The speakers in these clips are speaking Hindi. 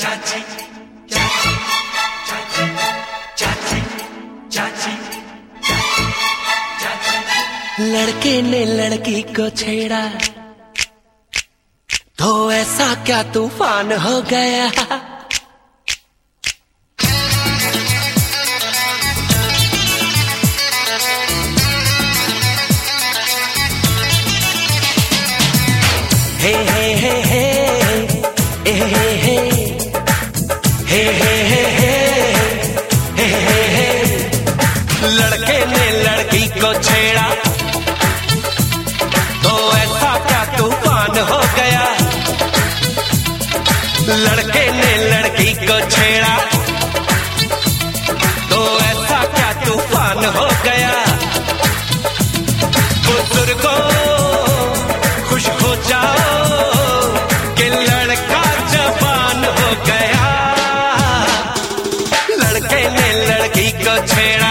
चाची चाची चाची चाची चाची चाची। लड़के ने लड़की को छेड़ा तो ऐसा क्या तूफान हो गया। हे हे हे हे हे हे हे हे हे हे हे हे। लड़के ने लड़की को छेड़ा तो ऐसा क्या तूफान हो गया। लड़के ने लड़की को छेड़ा तो ऐसा क्या तूफान हो गया। बुजुर्गों खुश हो जाओ कि लड़का जवान हो गया। लड़के ने लड़की को छेड़ा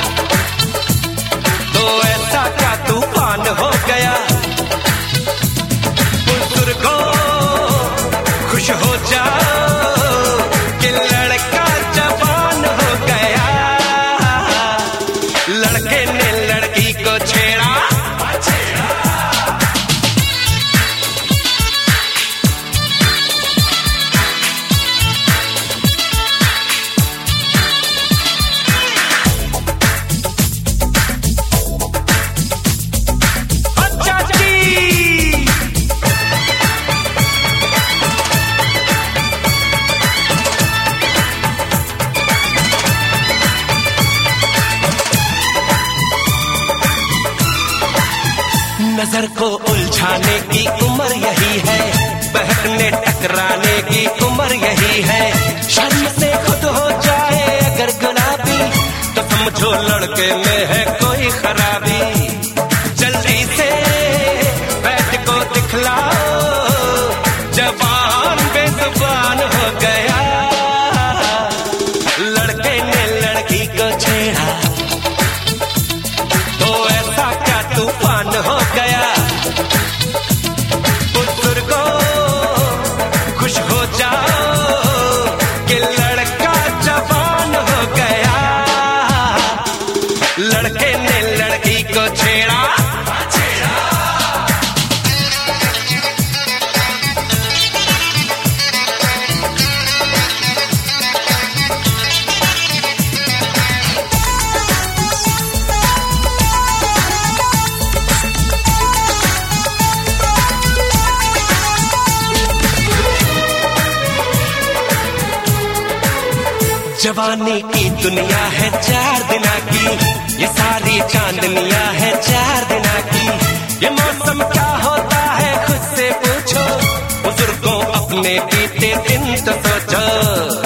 तो ऐसा क्या तूफान हो गया। बुजुर्गों खुश हो जाओ कि लड़का जवान हो गया। लड़के ने लड़की को छेड़ा। नजर को उलझाने की उम्र यही है, बहकने टकराने की उम्र यही है। शरीर से खुद हो जाए अगर गुलाबी तो समझो लड़के में है कोई खराबी। जल्दी से बैठ को दिखलाओ जवान बेजुबान हो गया। लड़के ने लड़की को छेड़ा तो ऐसा क्या तूफान हो गया। बुजुर्गों खुश हो जाओ कि लड़का जवान हो गया। लड़के ने लड़की को छेड़ा। जवानी की दुनिया है 4 दिना की, ये सारी चांदनियां है 4 दिना की। ये मौसम क्या होता है खुद से पूछो, बुजुर्गों अपने बीते दिन तो सोचो।